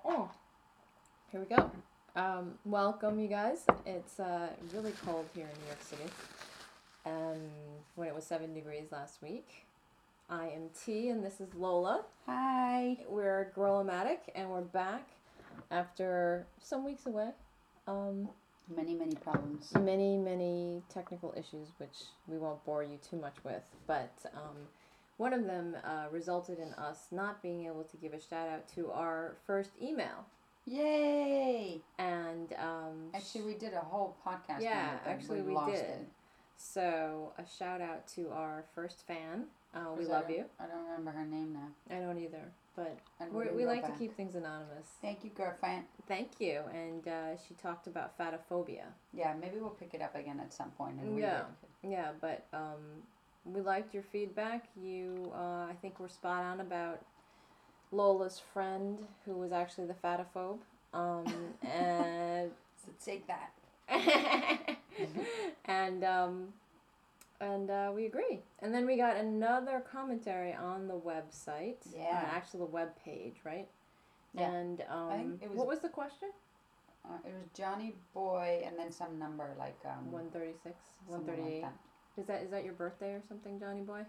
Oh, here we go. Welcome, you guys. It's really cold here in New York City. When it was 7 degrees last week. I am T, and this is Lola. Hi. We're Girl-O-Matic, and we're back after some weeks away. Many problems. Many technical issues, which we won't bore you too much with. But one of them resulted in us not being able to give a shout out to our first email. Yay! And actually, we did a whole podcast. Yeah, on it, actually we lost did. It. So a shout out to our first fan. We love you. I don't remember her name now. I don't either, but And we like to keep things anonymous. Thank you, girlfriend. Thank you. And she talked about fatophobia. Yeah, maybe we'll pick it up again at some point and read it. Yeah, but we liked your feedback. You, I think, were spot on about Lola's friend, who was actually the fatophobe. And so take that. and we agree. And then we got another commentary on the website. Yeah. Actually, the web page, right? Yeah. And I think it was, what was the question? It was Johnny Boy and then some number like 136, 138. Like Is that your birthday or something, Johnny Boy?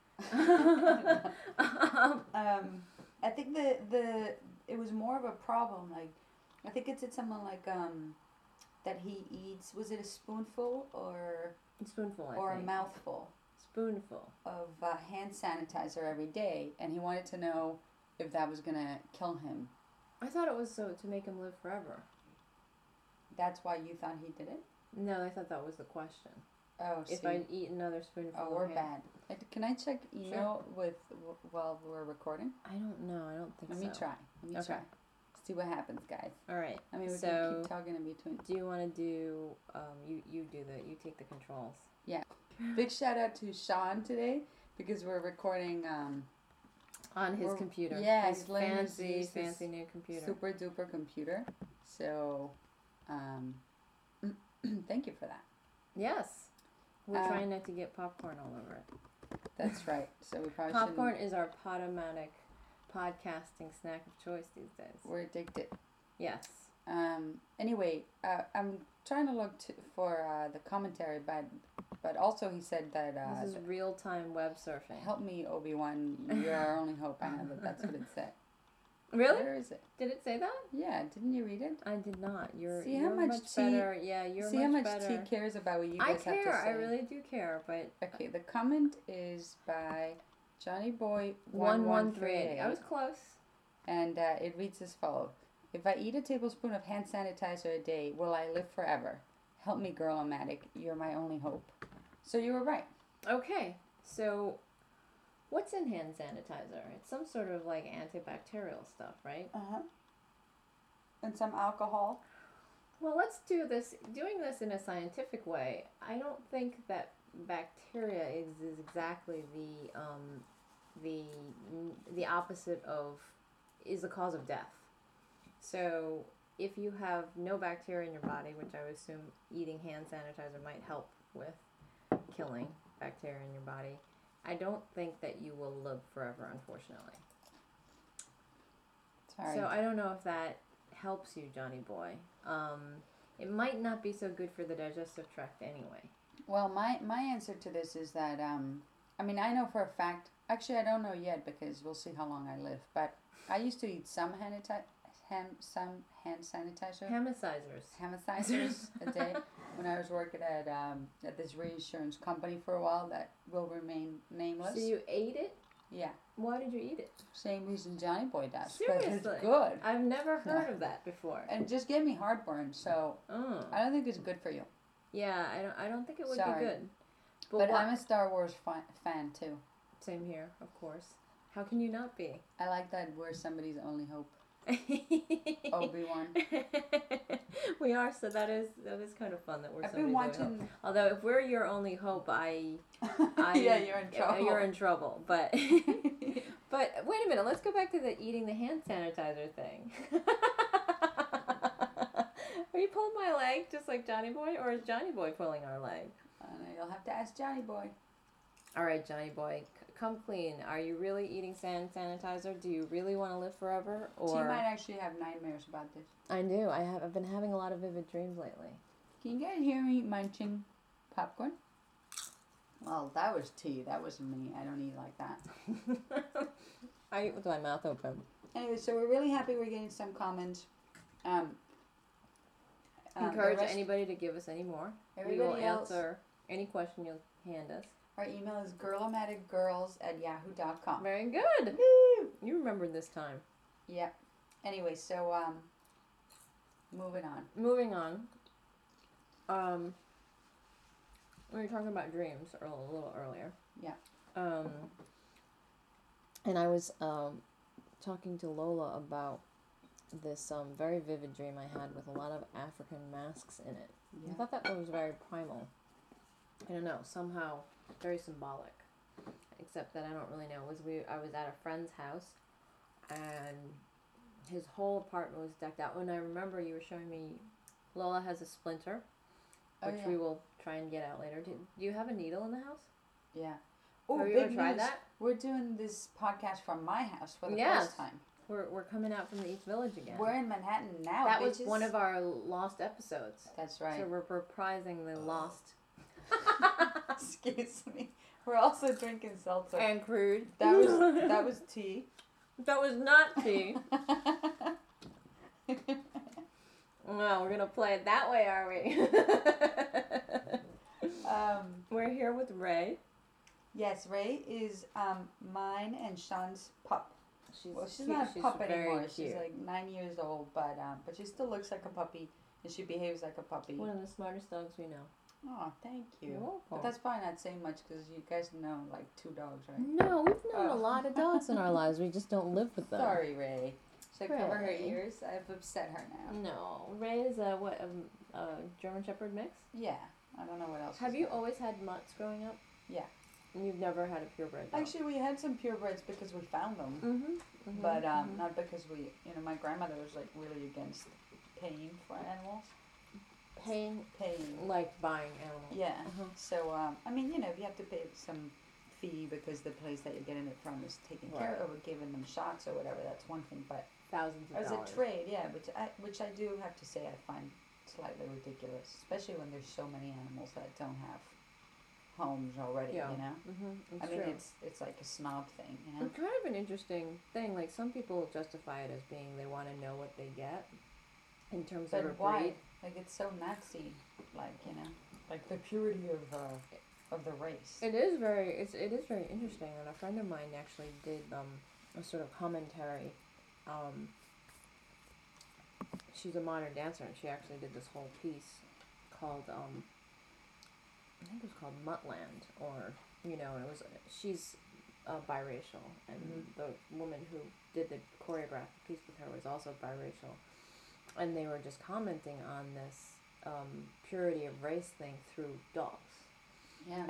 I think the it was more of a problem. Like, I think it said something like that he eats. Was it a spoonful or a spoonful? A mouthful? Spoonful of hand sanitizer every day, and he wanted to know if that was gonna kill him. I thought it was so to make him live forever. That's why you thought he did it? No, I thought that was the question. Oh, if I eat another spoonful. Oh, we're bad. Can I check email while we're recording? I don't know. I don't think so. Let me try. See what happens, guys. All right. I mean, we can keep talking in between. Do you want to do? You take the controls. Yeah. Big shout out to Sean today because we're recording on his computer. Yeah, his fancy new computer. Super duper computer. So, thank you for that. Yes. We're trying not to get popcorn all over it. That's right. So we probably popcorn is our Podomatic podcasting snack of choice these days. We're addicted. Yes. Anyway, I'm trying to look for the commentary, but also he said that this is real-time web surfing. Help me, Obi-Wan. You're our only hope. I know that's what it said. Really? Where is it? Did it say that? Yeah, didn't you read it? I did not. You're much better. Yeah, you're see much how much better. T cares about what you guys have to say. I care. I really do care. But okay, the comment is by Johnny Boy 1138. I was close. And it reads as follows: if I eat a tablespoon of hand sanitizer a day, will I live forever? Help me, Girl-O-Matic. You're my only hope. So you were right. Okay, so. What's in hand sanitizer? It's some sort of like antibacterial stuff, right? Uh-huh. And some alcohol. Well, let's do this. Doing this in a scientific way, I don't think that bacteria is exactly the opposite of is the cause of death. So if you have no bacteria in your body, which I would assume eating hand sanitizer might help with killing bacteria in your body, I don't think that you will live forever, unfortunately. Sorry. So I don't know if that helps you, Johnny Boy. It might not be so good for the digestive tract anyway. Well, my answer to this is that, I mean, I know for a fact, actually I don't know yet because we'll see how long I live, but I used to eat some hand sanitizer. Hamicizers a day when I was working at this reinsurance company for a while that will remain nameless. So you ate it? Yeah. Why did you eat it? Same reason Johnny Boy does. Seriously? Because it's good. I've never heard of that before. And it just gave me heartburn, so I don't think it's good for you. Yeah, I don't think it would be good. But I'm a Star Wars fan too. Same here, of course. How can you not be? I like that we're somebody's only hope. Obi-Wan. We are, so that is kind of fun that we're. I've been watching. Although if we're your only hope, I yeah, you're in trouble. You're in trouble, but but wait a minute. Let's go back to the eating the hand sanitizer thing. Are you pulling my leg just like Johnny Boy, or is Johnny Boy pulling our leg? I don't know. You'll have to ask Johnny Boy. All right, Johnny Boy, come clean. Are you really eating sanitizer? Do you really want to live forever? She Or might actually have nightmares about this. I do. I've been having a lot of vivid dreams lately. Can you guys hear me munching popcorn? Well, that was tea. That wasn't me. I don't eat like that. I eat with my mouth open. Anyway, so we're really happy we're getting some comments. Encourage anybody to give us any more. We will Everybody else, answer any question you'll hand us. our email is girlomaticgirls@yahoo.com. Very good. Woo! You remembered this time. Yeah. Anyway, so moving on. Moving on. We were talking about dreams a little earlier. Yeah. And I was talking to Lola about this very vivid dream I had with a lot of African masks in it. Yeah. I thought that was very primal. I don't know, somehow very symbolic. Except that I don't really know. I was at a friend's house, and his whole apartment was decked out. And I remember you were showing me, Lola has a splinter, which we will try and get out later. Do you have a needle in the house? Yeah. Oh, have you big ever tried news. that? We're doing this podcast from my house for the Yes. first time. We're coming out from the East Village again. We're in Manhattan now. That was bitches. one of our lost episodes. That's right. So we're reprising the lost Excuse me. We're also drinking seltzer. and crude. That was tea. That was not tea. Well, we're gonna play it that way, are we? We're here with Ray. Yes, Ray is mine and Sean's pup. She's cute. not a pup very anymore. cute. She's like 9 years old, but she still looks like a puppy and she behaves like a puppy. One of the smartest dogs we know. Oh, thank you. You're welcome. But that's probably not saying much because you guys know like 2 dogs, right? No, we've known a Oh. lot of dogs in our lives. We just don't live with them. Sorry, Ray. Should I cover her Ray. ears? I've upset her now. No, Ray is a German Shepherd mix. Yeah, I don't know what else. Have she's you got. always had mutts growing up? Yeah. And you've never had a purebred dog? Actually, we had some purebreds because we found them, Mm-hmm. but not because we. My grandmother was like really against paying for animals. Paying, Paying. like buying animals. Yeah. Uh-huh. So you have to pay some fee because the place that you're getting it from is taking care of or giving them shots or whatever. That's one thing, but Thousands of as dollars. a trade, yeah, which I do have to say I find slightly ridiculous, especially when there's so many animals that don't have homes already. Yeah. You know. Mm-hmm. I mean, it's like a snob thing, you know. It's kind of an interesting thing. Like some people justify it as being they want to know what they get in terms But of a why? breed. Like it's so Nazi, like like the purity of the race. It is very interesting. And a friend of mine actually did a sort of commentary. She's a modern dancer, and she actually did this whole piece called I think it was called Muttland, or and it was she's biracial, and the woman who did the choreographed piece with her was also biracial, and they were just commenting on this purity of race thing through dogs, Yeah.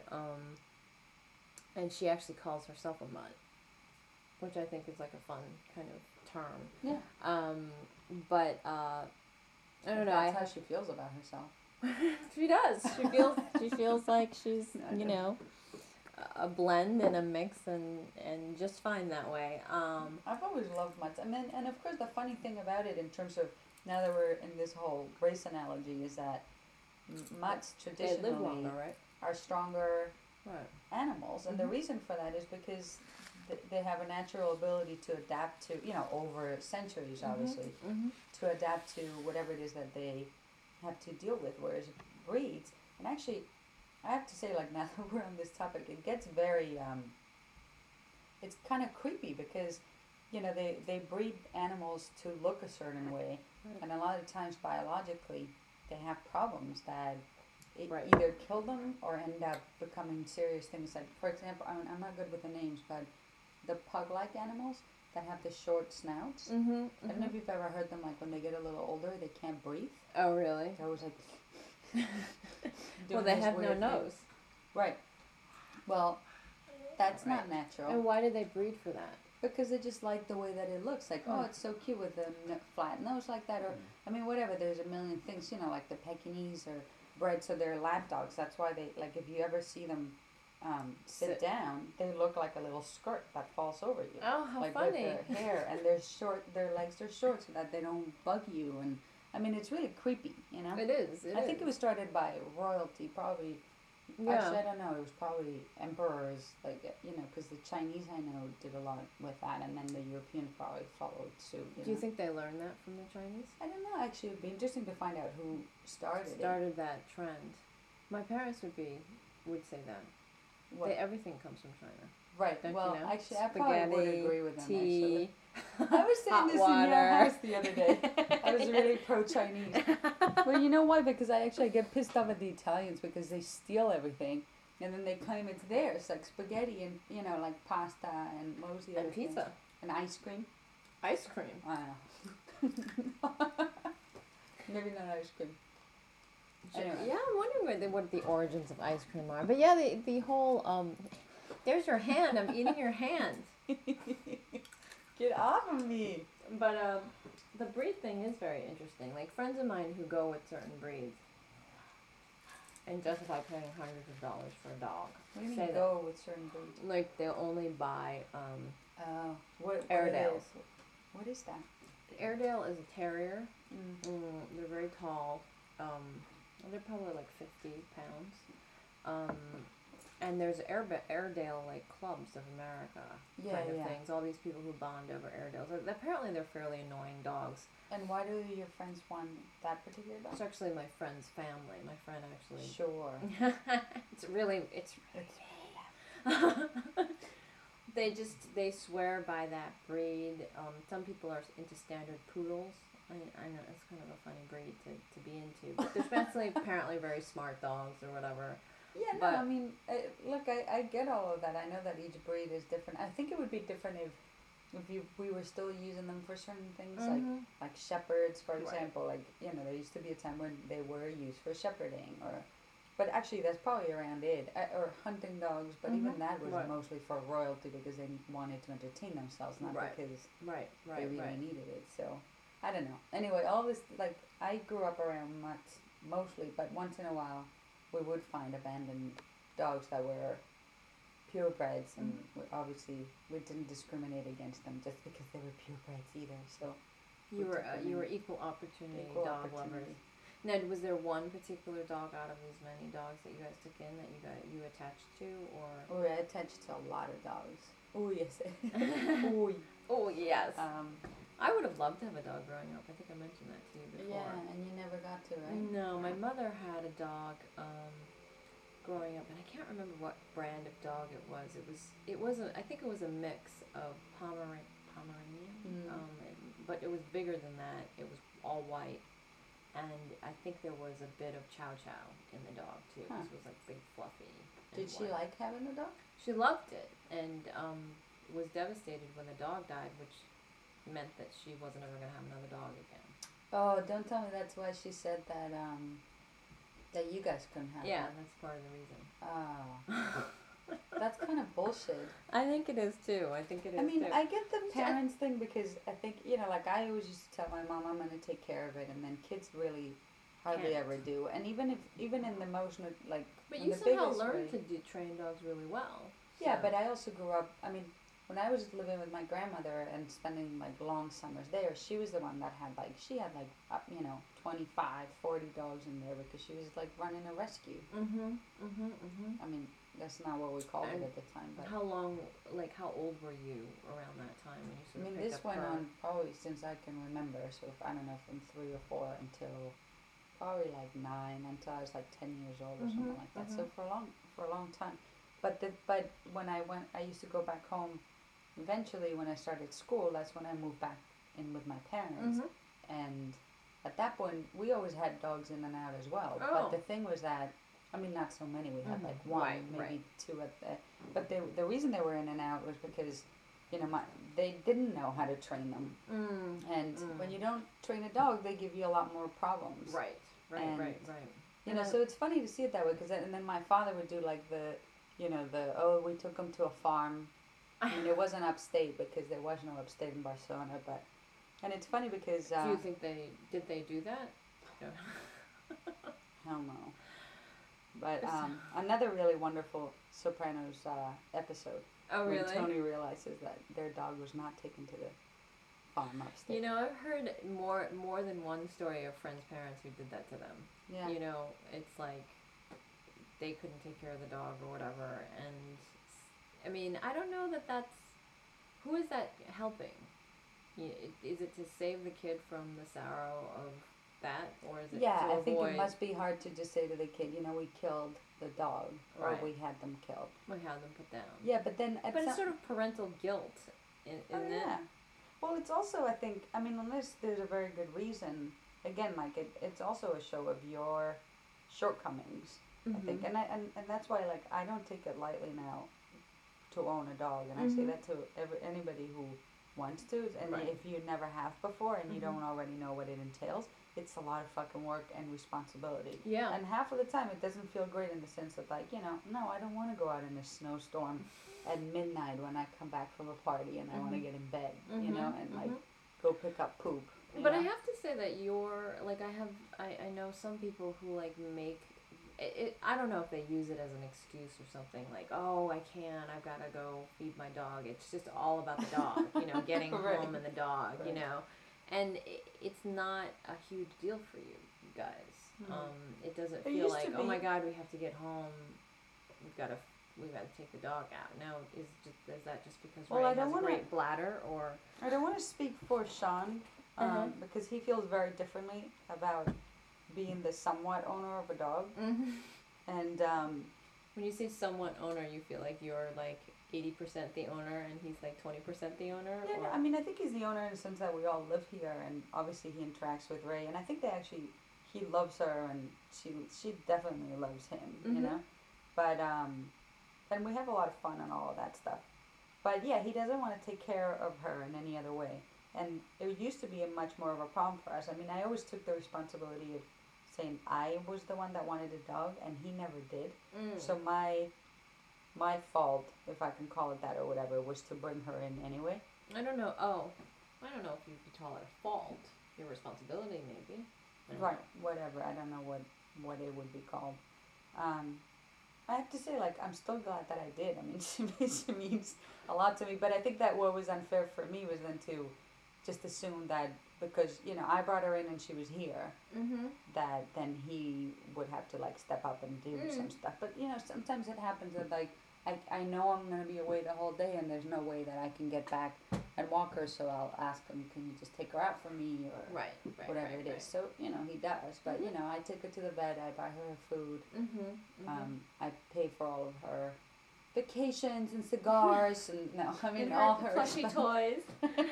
and she actually calls herself a mutt, which I think is like a fun kind of term. Yeah. But I don't know. That's how she feels about herself. She does. She feels like she's a blend and a mix and just fine that way. I've always loved mutts. I mean, and of course the funny thing about it in terms of now that we're in this whole race analogy is that mutts They traditionally live longer, right? are stronger Right. animals, and the reason for that is because they have a natural ability to adapt to, over centuries, obviously, to adapt to whatever it is that they have to deal with. Whereas breeds, and actually, I have to say, like now that we're on this topic, it gets very, it's kind of creepy because, they breed animals to look a certain way, and a lot of times biologically, they have problems that either kill them or end up becoming serious things. Like, for example, I'm not good with the names, but the pug-like animals that have the short snouts. I don't know if you've ever heard them, like when they get a little older, they can't breathe. Oh, really? They're always like. Well, they have no nose. Right. Well, that's not natural. And why do they breed for that? Because they just like the way that it looks. Like, oh, it's so cute with a flat nose like that. Or, I mean, whatever. There's a million things, like the Pekingese are bred so they're lap dogs. That's why they, like, if you ever see them sit Sit. down, they look like a little skirt that falls over you. Oh, how like funny! with their hair, and they're short. Their legs are short so that they don't bug you. And I mean, it's really creepy, you know. It is. I think it was started by royalty, probably. Yeah. Actually, I don't know. It was probably emperors, like because the Chinese I know did a lot with that, and then the Europeans probably followed suit. Do you think they learned that from the Chinese? I don't know. Actually, it'd be interesting to find out who started That trend. My parents would say that. it. What? Everything comes from China. Right. Don't Well, you know? actually, I probably would agree with them. Tea. Actually, I was saying Hot this in water. your house the other day. I was really pro-Chinese. Well, you know why? Because I get pissed off at the Italians because they steal everything, and then they claim it's theirs, like spaghetti and like pasta and what was the other And pizza. thing? And ice cream. Ice cream. I know. Maybe not ice cream. Anyway. Yeah, I'm wondering what the origins of ice cream are. But yeah, the whole there's your hand. I'm eating your hand. Get off of me. But the breed thing is very interesting. Like friends of mine who go with certain breeds and justify paying hundreds of dollars for a dog. What do you say mean that. go with certain breeds? Like they'll only buy What Airedales. What is that? Airedale is a terrier. Mm. They're very tall. They're probably like 50 pounds. And there's Airedale like clubs of America kind of things. All these people who bond over Airedales. Apparently they're fairly annoying dogs. And why do your friends want that particular dog? It's actually my friend's family. My friend actually. Sure. it's really. They swear by that breed. Some people are into standard poodles. I know it's kind of a funny breed to be into, but they're apparently very smart dogs or whatever. Yeah, no, I mean, look, I get all of that. I know that each breed is different. I think it would be different if we were still using them for certain things, like shepherds, for example. Like there used to be a time when they were used for shepherding, but actually that's probably around it, or hunting dogs. But even that was mostly for royalty because they wanted to entertain themselves, not because they really needed it. So I don't know. Anyway, all this I grew up around mutts mostly, but once in a while we would find abandoned dogs that were purebreds, and obviously we didn't discriminate against them just because they were purebreds either. So you were equal opportunity dog lovers. Now, was there one particular dog out of these many dogs that you guys took in that you attached to, or? Oh, I attached to a lot of dogs. Oh yes. Oh yes. I would have loved to have a dog growing up. I think I mentioned that to you before. Yeah, and you never got to, right? No, my mother had a dog growing up, and I can't remember what brand of dog it was. I think it was a mix of Pomeranian, but it was bigger than that. It was all white, and I think there was a bit of Chow Chow in the dog too. Huh. It was like big, fluffy. Did she like having a dog? She loved it, and was devastated when the dog died, which meant that she wasn't ever going to have another dog again. Oh, don't tell me that's why she said that that you guys couldn't have Yeah, one. that's part of the reason. Oh. That's kind of bullshit. I think it is too. I mean, I get the parents thing because I think, like I always used to tell my mom I'm going to take care of it, and then kids really hardly ever do. And even in the emotional, like, but you somehow learned to train dogs really well. Yeah, but I also grew up, I mean, when I was living with my grandmother and spending like long summers there, she was the one that had 25, 40 dogs in there because she was like running a rescue. I mean, that's not what we called it at the time. But how long, how old were you around that time when you sort of this went on probably since I can remember. So I don't know, from 3 or 4 until probably like 9, until I was like 10 years old or something like that. So for a long time. But when I used to go back home. Eventually, when I started school, that's when I moved back in with my parents. And at that point, we always had dogs in and out as well. Oh. But the thing was that, I mean, not so many. We had like one, maybe 2 at the. But the reason they were in and out was because, they didn't know how to train them. And when you don't train a dog, they give you a lot more problems. Right. So it's funny to see it that way because and then my father would do like we took them to a farm. I mean, it wasn't upstate because there was no upstate in Barcelona, and it's funny because... do you think did they do that? No. Hell no. But another really wonderful Sopranos episode. Oh, really? When Tony realizes that their dog was not taken to the farm upstate. You know, I've heard more than one story of friends' parents who did that to them. Yeah. You know, it's like they couldn't take care of the dog or whatever. And, I mean, I don't know that that's... Who is that helping? Is it to save the kid from the sorrow of that? Or is it to I avoid... think it must be hard to just say to the kid, you know, we killed the dog. Right. Or we had them killed. We had them put down. Yeah, but then... But it's sort of parental guilt, isn't it? Well, it's also, I think, I mean, unless there's a very good reason, again, like, it's also a show of your shortcomings, I think. And that's why, like, I don't take it lightly now to own a dog. And I say that to anybody who wants to. And Right. if you never have before and you don't already know what it entails, it's a lot of fucking work and responsibility. Yeah. And half of the time it doesn't feel great in the sense that, like, you know, no, I don't want to go out in a snowstorm at midnight when I come back from a party and I want to get in bed, you know, and like go pick up poop. But I have to say that you're like I know some people who like make it. I don't know if they use it as an excuse or something like, oh, I can't, I've got to go feed my dog. It's just all about the dog, you know, getting Right. home and the dog, you know, and it's not a huge deal for you guys. It doesn't feel used like, to oh my be. God, we have to get home. We've got to take the dog out. No, is that just because Well, Ray I has don't a wanna- great bladder, or I don't want to speak for Sean because he feels very differently about being the somewhat owner of a dog. And when you say somewhat owner, you feel like you're like 80% the owner and he's like 20% the owner? yeah, or? no, I mean, I think he's the owner in the sense that we all live here, and obviously he interacts with Ray, and I think he loves her, and she definitely loves him, you know. But and we have a lot of fun and all of that stuff. But yeah, he doesn't want to take care of her in any other way, and it used to be a much more of a problem for us. I mean, I always took the responsibility of saying I was the one that wanted a dog, and he never did. So my fault, if I can call it that or whatever, was to bring her in anyway. I don't know. Oh, I don't know if you could call it a fault. Your responsibility, maybe. I don't Right, know. whatever. I don't know what it would be called. I have to say, like, I'm still glad that I did. I mean, she means a lot to me. But I think that what was unfair for me was then to just assume that because, you know, I brought her in and she was here, that then he would have to, like, step up and do some stuff. But, you know, sometimes it happens that, like, I know I'm going to be away the whole day and there's no way that I can get back and walk her, so I'll ask him, can you just take her out for me or Right, whatever it is. So, you know, he does. But, you know, I take her to the vet, I buy her food, I pay for all of her vacations and cigars and, no, I mean, And all her her plushy stuff. toys.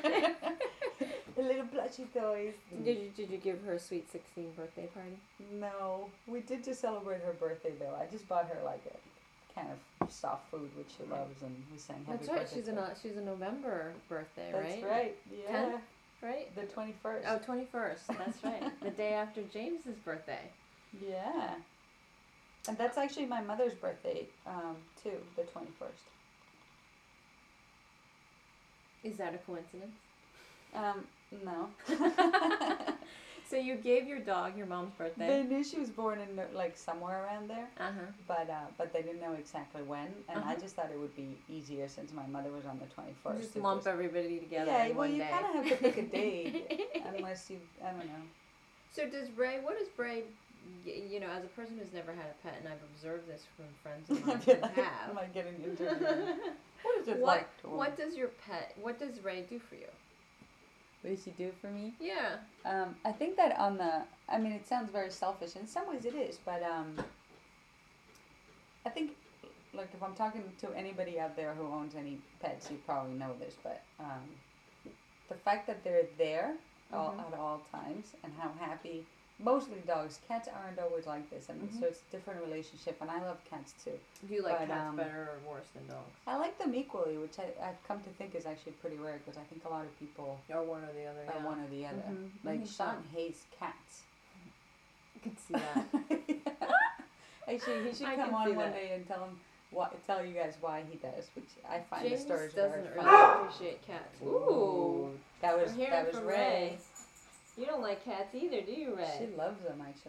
The little plushy toys. Did you give her a sweet 16 birthday party? No, we did just celebrate her birthday though. I just bought her like a kind of soft food which she loves, and we sang happy That's right. birthday. She's a November birthday, That's right? right. Yeah. 10th? Right? The 21st. Oh, 21st. That's right. The day after James's birthday. Yeah. And that's actually my mother's birthday too, the 21st. Is that a coincidence? No. So you gave your dog your mom's birthday. They knew she was born in like somewhere around there, but they didn't know exactly when, and I just thought it would be easier since my mother was on the 21st. Just lump everybody together Yeah, in well, one you day. kind of have to pick a date, unless you, I don't know. So what does Bray, you know, as a person who's never had a pet, and I've observed this from friends of mine who have. Am I getting interviewed? What is it What like? what does Ray do for you? What does he do for me? Yeah. I think that I mean, it sounds very selfish. In some ways it is, but I think, like, if I'm talking to anybody out there who owns any pets, you probably know this, but the fact that they're there at all times and how happy, mostly dogs, cats aren't always like this, and so it's a different relationship, and I love cats too. Do you like But, cats better or worse than dogs? I like them equally, which I've come to think is actually pretty rare, because I think a lot of people Or one or the other, are yeah. one or the other. I Like, think so. Sean hates cats. I can see that. Actually, he should I come can on see one that. day and tell you guys why he does, which I find James the stories doesn't very really funny. appreciate cats. Ooh. That We're was hearing that was from Ray. You don't like cats either, do you, Ray? She loves them actually.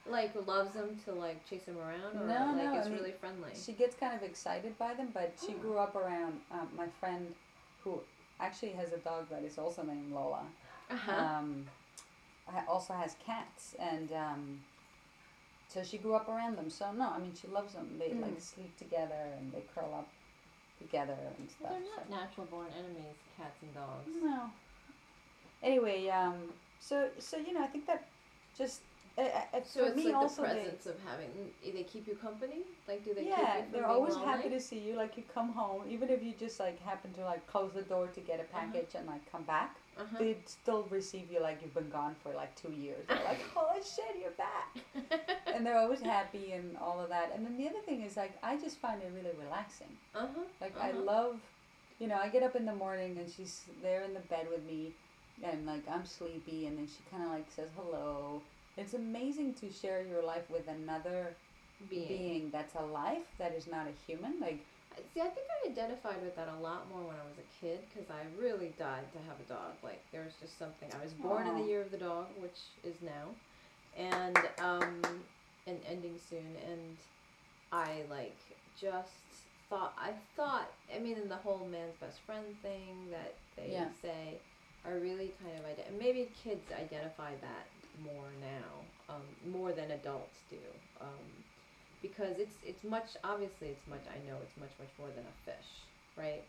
like loves them to like chase them around, or No, like no, is I mean, really friendly? she gets kind of excited by them, but she grew up around my friend who actually has a dog that is also named Lola. Um, also has cats, and so she grew up around them. So no, I mean she loves them. They like sleep together and they curl up together and stuff. They're not natural born enemies, cats and dogs. No. Anyway, so I think that just So for it's me like also the presence of having, they keep you company? Like, do they keep you yeah, from they're being always lonely? happy to see you. Like you come home, even if you just like happen to like close the door to get a package and like come back, they still receive you like you've been gone for like 2 years. They're like, holy shit, you're back, and they're always happy and all of that. And then the other thing is like I just find it really relaxing. Like I love, I get up in the morning and she's there in the bed with me, and like I'm sleepy, and then she kind of like says hello. It's amazing to share your life with another being that's alive, that is not a human. Like, see, I think I identified with that a lot more when I was a kid, because I really died to have a dog. Like, there was just something. I was born in the year of the dog, which is now, and ending soon, and I like just I mean, in the whole man's best friend thing that they say, I really kind of maybe kids identify that more now, more than adults do, because it's much, obviously it's much, I know it's much more than a fish, right?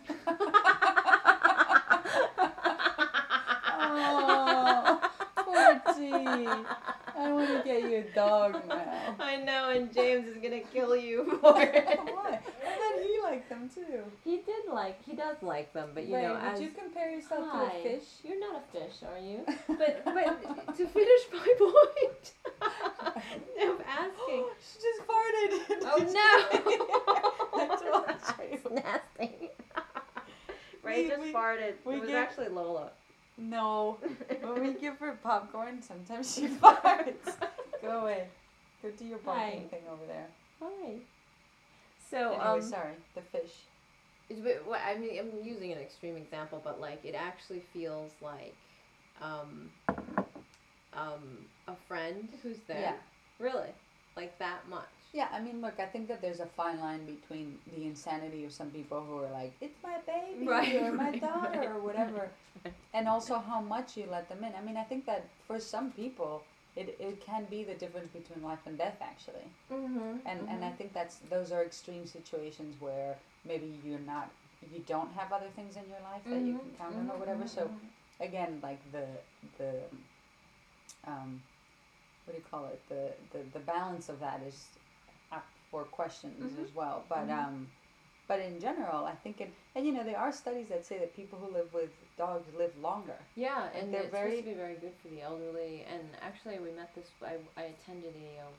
Oh, poor G. I want to get you a dog now. I know, and James is gonna kill you for it. Why? And then he liked them too. He does like them, but you know, would you compare yourself to a fish? You're not a fish, are you? But to finish my point of asking. She just farted. Oh no! I told you. That's nasty. Ray just farted. It was actually Lola. No. When we give her popcorn, sometimes she farts. Go away. Go do your barking thing over there. Hi. So, anyway, sorry. The fish. I mean, I'm using an extreme example, but like it actually feels like a friend who's there. Yeah. Really? Like that much. Yeah, I mean, look, I think that there's a fine line between the insanity of some people who are like, it's my baby, or my daughter, or whatever, and also how much you let them in. I mean, I think that for some people, it can be the difference between life and death, actually. And I think those are extreme situations where maybe you don't have other things in your life that you can count on or whatever. So, again, like the what do you call it? The balance of that is up for questions as well. But in general, I think there are studies that say that people who live with dogs live longer. Yeah, and it's supposed to be very good for the elderly. And actually, we met this. I attended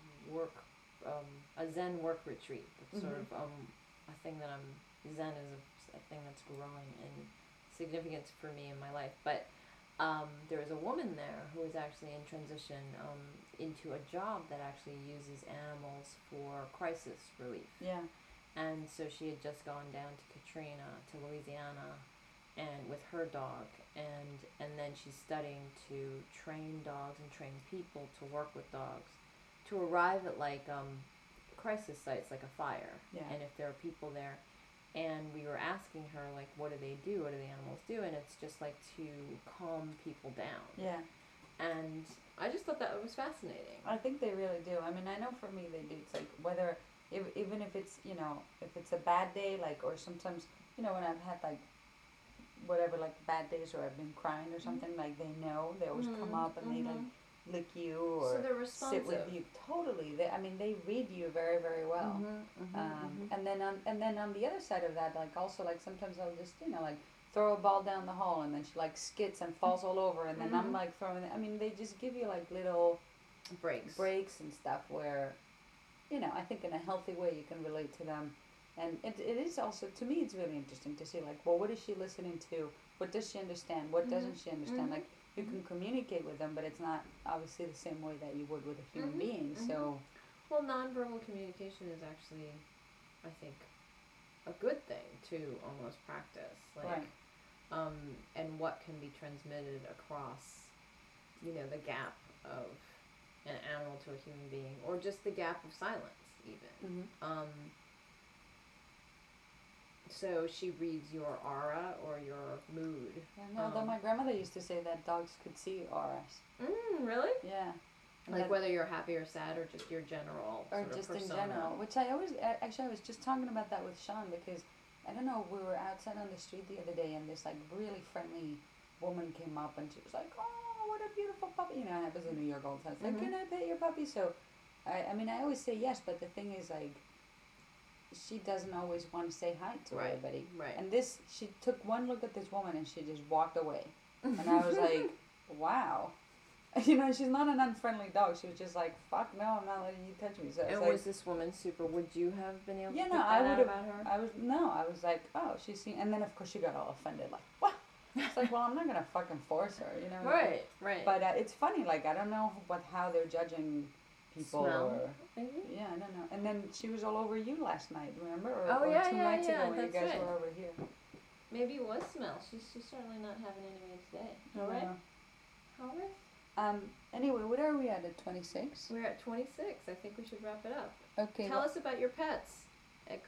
a Zen work retreat. It's sort of a thing that Zen is a thing that's growing in significance for me in my life. But there was a woman there who was actually in transition into a job that actually uses animals for crisis relief. Yeah. And so she had just gone down to Katrina, to Louisiana, and with her dog, and then she's studying to train dogs and train people to work with dogs, to arrive at like crisis sites like a fire, and if there are people there. And we were asking her, like, what do they do? What do the animals do? And it's just like to calm people down. Yeah. And I just thought that was fascinating. I think they really do. I mean, I know for me they do. It's like even if it's, if it's a bad day, like, or sometimes, when I've had like whatever, like bad days or I've been crying or something, like they always come up and they like lick you or sit with you. Totally. They read you very, very well. And then on the other side of that, like also like sometimes I'll just like throw a ball down the hall and then she like skits and falls all over, and then I'm like throwing it. I mean, they just give you like little breaks and stuff where I think in a healthy way you can relate to them. And it is also, to me, it's really interesting to see like, well, what is she listening to? What does she understand? What doesn't she understand? Like, you can communicate with them, but it's not obviously the same way that you would with a human being. So, well, nonverbal communication is actually, I think, a good thing to almost practice, like, and what can be transmitted across, the gap of an animal to a human being, or just the gap of silence, even. So she reads your aura or your mood. Yeah, no, though my grandmother used to say that dogs could see auras. Really? Yeah. Like whether you're happy or sad, or just your general or sort just of in persona. general, which I always actually I was just talking about that with Sean, because I don't know, we were outside on the street the other day and this like really friendly woman came up and she was like, oh, what a beautiful puppy, you know, it happens in New York all the time. It's like, can I pet your puppy? So I mean I always say yes, but the thing is like she doesn't always want to say hi to everybody. Right. And this, she took one look at this woman and she just walked away. And I was like, wow. You know, she's not an unfriendly dog. She was just like, fuck no, I'm not letting you touch me. So And like, was this woman super? Would you have been able to pick I that would out have. about her? I was like, oh, she's seen. And then of course she got all offended, like, what? It's like, well, I'm not gonna fucking force her, you know. Right, right. But it's funny, like I don't know how they're judging people. Smell, or maybe? Yeah, I don't know. And then she was all over you last night, remember? Or, Oh, or yeah, 2 yeah, nights yeah, ago when you that's guys right. were over here. Maybe it was smell. She's certainly not having any of it today. All right. All right. Anyway, what are we at 26? We're at 26. I think we should wrap it up. Okay. Tell us about your pets at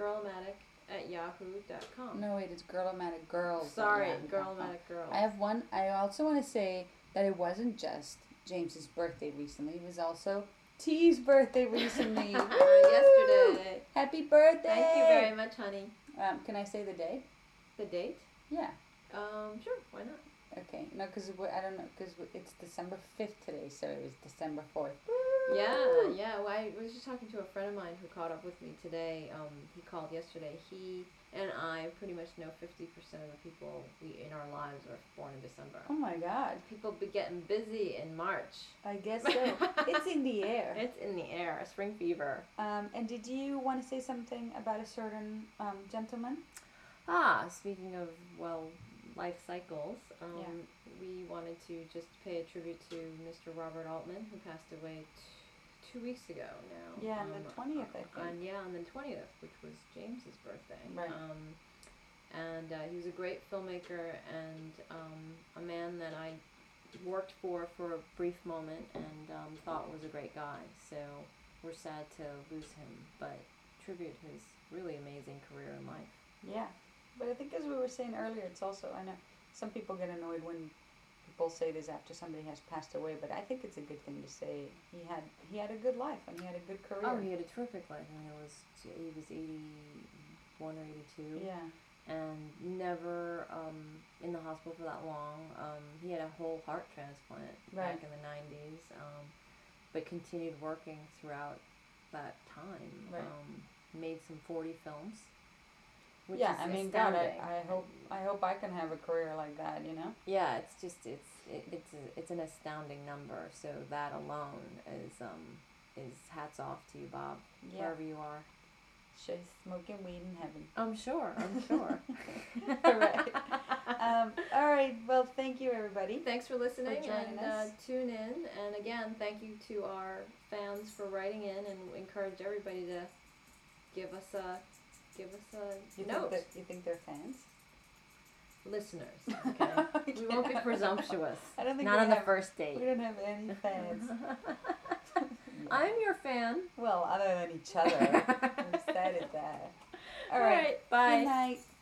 girlomatic@yahoo.com. No, wait, it's Girlomatic Girls. Sorry, Girlomatic Girls. I have one. I also want to say that it wasn't just James's birthday recently. It was also T's birthday recently. Yesterday. Happy birthday! Thank you very much, honey. Can I say the day? The date? Yeah. Sure. Why not? Okay. No, because I don't know, because it's December 5th today, so it was December 4th. Yeah. Well, I was just talking to a friend of mine who caught up with me today. He called yesterday. He and I pretty much know 50% of the people in our lives are born in December. Oh my God. People be getting busy in March. I guess so. It's in the air. It's in the air. Spring fever. And did you want to say something about a certain gentleman? Speaking of, life cycles, we wanted to just pay a tribute to Mr. Robert Altman, who passed away 2 weeks ago now. Yeah, on the 20th, I think. On the 20th, which was James's birthday. Right. And he was a great filmmaker and a man that I worked for a brief moment and thought was a great guy. So we're sad to lose him, but tribute his really amazing career in life. Yeah. But I think as we were saying earlier, it's also, I know some people get annoyed when people say this after somebody has passed away, but I think it's a good thing to say he had a good life and he had a good career. Oh, he had a terrific life. I mean, he was 81 or 82. Yeah. And never in the hospital for that long. He had a whole heart transplant back in the 90s, but continued working throughout that time. Right. Made some 40 films. Which Yeah, is I mean, astounding. God, I hope I can have a career like that, you know? Yeah, it's just it's an astounding number. So that alone is hats off to you, Bob, wherever you are. She's smoking weed in heaven. I'm sure. All right. All right. Well, thank you, everybody. Thanks for listening For joining us. Tune in. And again, thank you to our fans for writing in, and encourage everybody to give us a note. You think they're fans? Listeners, okay? We won't be presumptuous. I don't think Not we on have, the first date. We don't have any fans. I'm your fan. Well, other than each other. We decided that. All right. Bye. Good night.